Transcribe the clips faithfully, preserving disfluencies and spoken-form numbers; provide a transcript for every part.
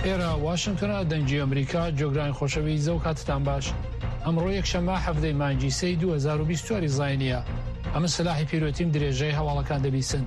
ئێرە واشنگتنە دەنگی ئەمریکا جۆگرانی خۆشەویستە و کاتتان باش. ئەمڕۆ یەکشەممە هەفتەی مانگی سەی دوو هەزار و بیست و چوار زاینیە. ئەمە سلاحی پیرۆتیم درێژەی هەواڵەکان دەبیسن.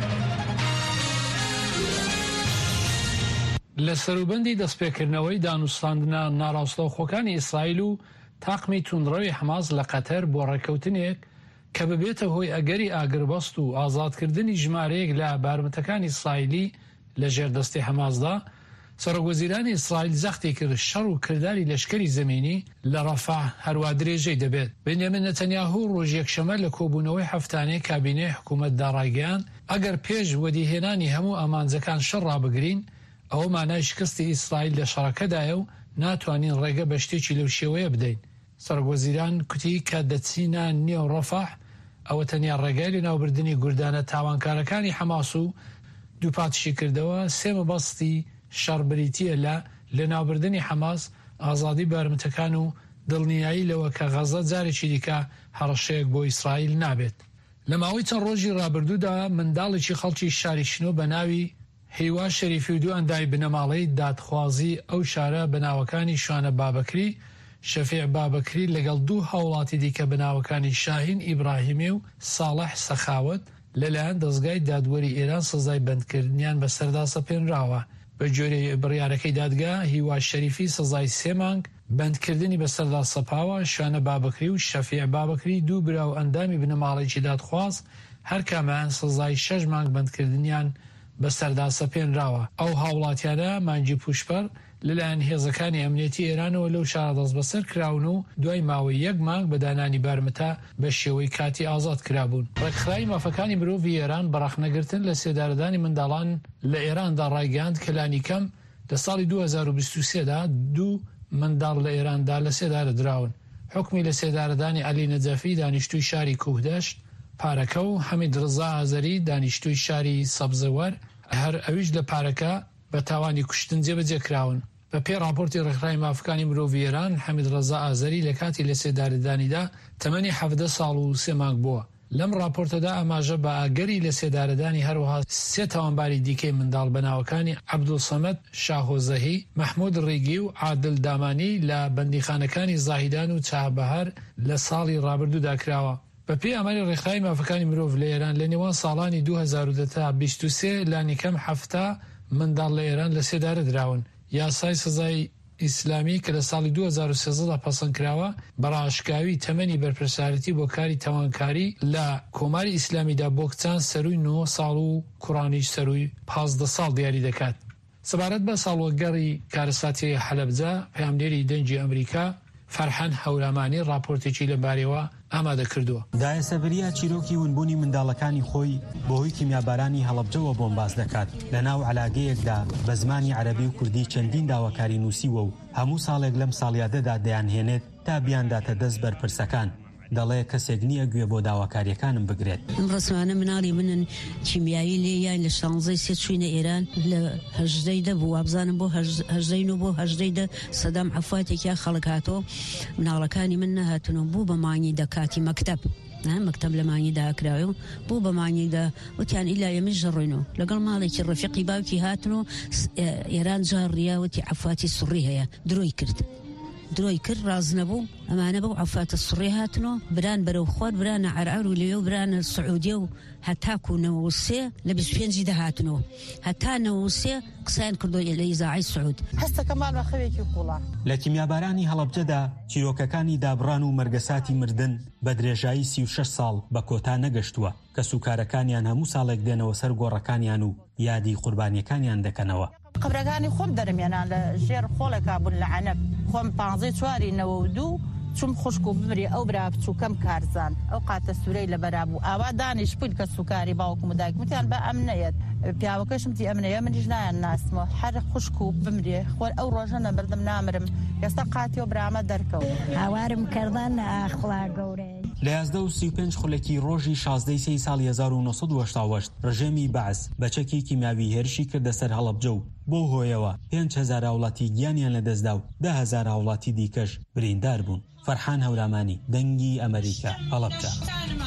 لە سەروبەندی دەستپێکردنەوەی دانوستاندنە ناڕاستەوخۆکانی ئیسرائیل و تاقمی توندڕەوی حەماس لە قەتەر بۆ ڕێکەوتنێک کە ببێتە هۆی ئەگەری ئاگربەست و ئازادکردنی ژمارەیەک لە بارمتەکانی ئیسرائیلی لە ژێردەستی حەماسدا، سەرۆکوەزیرانی ئیسرائیل زەختی کرد شەڕ و کردداری لەشکری زەمینی لە ڕەفاح هەروە درێژەی دەبێت. بنیامین نەتەنیاهو ڕۆژ یەکشەمە لە کۆبوونەوەی هەفتانەی کابینەی حکوومەتدا ڕایگەیاند ئەگەر پێش وەدیهێنانی هەموو ئامانجەکان شەڕ ڕابگرین، ئەوە مانای شکستی ئیسرائیل لە شەڕەکەدایە و ناتوانین ڕێگە بە شتێکی لەو شێوەیە بدەین. سەرۆکوەزیران کوتی کە دەچینە نێو ڕەفاح ئەوە تەنیا ڕێگای لە ناوبردننی گوردانە تاوانکارەکانی حەماس و دووپاتشی کردەوە سێ مەبەستی شەڕبریتیە لە لە ناوبردننی حەماس، ئازادی بارمتەکان و دڵنیایی لەوە کە غەزە جارێکی دیکە هەڕەشەیەک بۆ ئیسرائیل نابێت. لە ماوەی چەند ڕۆژی ڕابردوودا منداڵێکی خەڵکی شاری شنۆ بە ناوی هیوا شەریفی و دوو ئەندامی بنەماڵەی دادخوازی ئەو شارە بناوەکانی شوانە بابەکری، شەفیع بابەکری لەگەڵ دوو هاوڵاتی دیکە بناوەکانی شاهین ئیبراهیمی و ساڵح سەخاوت لەلایەن دەستگای دادوەری ئێران سزای بەندکردنیان بەسەردا سەپێنراوە. بە جۆرەی بڕیارەکەی دادگا هیوا شەریفی سزای سێ مانگ بەندکردنی بەسەردا سەپاوە. شوانە بابەکری و شەفیع بابەکری دوو برا و ئەندامی بنەماڵێکی دادخواز هەر کامیان سزای شەش مانگ بەندکردنیان بەسەردا سەپێنراوە. ئەو هاوڵاتیانە مانگی پوشپەر لەلایەن هێزەکانی ئەمنیەتی ئێرانەوە لەو شارە دەست بەسەر کراون و دوای ماوەی یەک مانگ بە دانانی بارمتە بە شێوەی کاتی ئازاد کرابوون. ڕێکخراوی مافەکانی مرۆڤی ئێران بەڕەخنەگرتن لە سێدارەدانی منداڵان لە ئێراندا ڕایگەیاند کە لانی کەم لە ساڵی دوو هەزار و بیست و سێدا دوو منداڵ لە ئێراندا لە سێدارە دراون. حکمی لە سێدارەدانی عەلی نەجەفی دانیشتووی شاری کوهدەشت پارەکە و حەمید ڕزا ئازەری دانیشتووی شاری سەبزەوەر هەر ئەویش لە پارەکە بە تاوانی کوشتن جێبەجێ کراون. بە پێ راپۆرتی ڕێکخراوی مافەکانی مرۆڤی ئێران، حەمید ڕزا ئازەری لە کاتی لە سێدارەدانیدا تەمەنی حەڤدە ساڵ و سێ مانگ بووە. لەم راپۆرتەدا ئاماژە بە ئاگەری لە سێدارەدانی هەروەها سێ تاوانباری دیکەی منداڵ بەناوەکانی عەبدولسەمەد شاهۆزەهی، مەحموود ڕیگی و عادل دامانی لە بەندیخانەکانی زاهیدان و چابەهەر لە ساڵی ڕابردوودا کراوە. بە پێی ئاماری ڕێکخراوی مافەکانی مرۆڤ لە ئێران لە نێوان ساڵانی دوو هەزار و دە تا بیست و سێ لانی کەم حەفتا منداڵ لە ئێران لە سێدارە دراون. یاسای سزای ئیسلامی کە لە ساڵی دوو هەزار و سێزدە پەسەند کراوە بەڕاشکاوی تەمەنی بەرپرسارەتی بۆ کاری تاوانکاری لە کۆماری ئیسلامیدا بۆ کچان سەرووی نۆ ساڵ و کوڕانیش سەرووی پازدە ساڵ دیاری دەکات. سەبارەت بە ساڵوەگەڕی کارەساتی حەلەبجە، پەیامدێری دەنگی ئەمریکا فەرحان هەورامانی راپۆرتێکی لەبارەوە ئامادە کردووە. دایەسەبەریە چیرۆکی ونبوونی منداڵەکانی خۆی بۆ هۆی کیمیابارانی هەڵەبجەوە بۆمباز دەکات. لە ناو عەلاگەیەکدا بە زمانی عەرەبی و کوردی چەندین داواکاری نووسیوە و هەموو ساڵێک لەم ساڵیادەدا دەیانهێنێت تا بیانداتە دەست بەرپرسەکان. دەڵێ کەسێک نییە گوێ بۆ داواکاریەکانم بگرێت. ئەم ڕسمانە مناڵی منن کیمیایی لێ یان لە شانزەی سێ چوینە ئێران لە هەژدەی دە بوو، وابزانم بۆ هەژدەی نۆ بۆ هەژدەی دە سەدام عەفواتێکیا خەڵک هاتۆ مناڵەکانی من نەهاتنەوە بوو بە مانگی دەکاتی مەکتەب مەکتەب لە مانگی داکراوە و بوو بە مانگیدا وتیان ئیلا ئێمەش ژەڕۆینەوە لەگەڵ ماڵێکی ڕەفیقی باوکی هاتنەوە ئێران جاڕیاوەتی عەفواتی سوڕی هەیە درۆی کرد. درۆی کرد ڕاز نەبوو ئەمانە بەو عەفواتە سوڕی هاتنەوە بران بەرەو خوار برانە عەرعەر و لێو برانە سعودیە و هەتاکو نەوە و سێ لە بیست و پێنجی دەهاتنەوە هەتا نەوە و سێ قسەیان کردۆ لە ئیزاعی سعود. هەستەکە ماڵە خەوێکی قوڵە. لە کیمیابارانی هەڵەبجەدا چیرۆکەکانی دابڕان و مەرگەساتی مردن بە درێژایی سی و شەش ساڵ بە کۆتا نەگەشتووە کە سوکارەکانیان هەموو ساڵێک دێنەوە سەر گۆڕەکانیان و یادی قوربانیەکانیان دەکەنەوە. قبرەکانی خۆم دەرمێنان لە ژێر خۆڵێکا بوون لە عەنەب خۆم پانزەی چواری نەوە و دوو چوم خوشک و بمری ئەو برا بچووکەم کارزان ئەو قاتە سوورەی لە بەرابوو ئاوا دانیش پول کە سوکاری باوکم و دایکمتیان بە ئەم نەیەت پیاوەکەشم تی ئەمنەیە منیش نایان ناسمەوە هەر خوشک و بمرێ خۆر ئەو ڕۆژە نەبردم نامرم ئێستا قاتی و برامە دەرکەوت هاوارم کردن ئاخوا گەورەی. لە یازدە و سی و پێنج خولەکی ڕۆژی شازدەی سێی ساڵی هەزار و نۆ سەد و هەشتا و هەشت ڕژێمی بەعس بەچەکی کیمیاوی هێرشی کردە سەر هەڵەبجە و بۆ هۆیەوە پێنج هەزار هاوڵاتی گیانیان لەدەستدا و دە هەزار هاوڵاتی دیکەش بریندار بوون. فەرحان هەورامانی دەنگی ئەمریکا هەڵەبجە.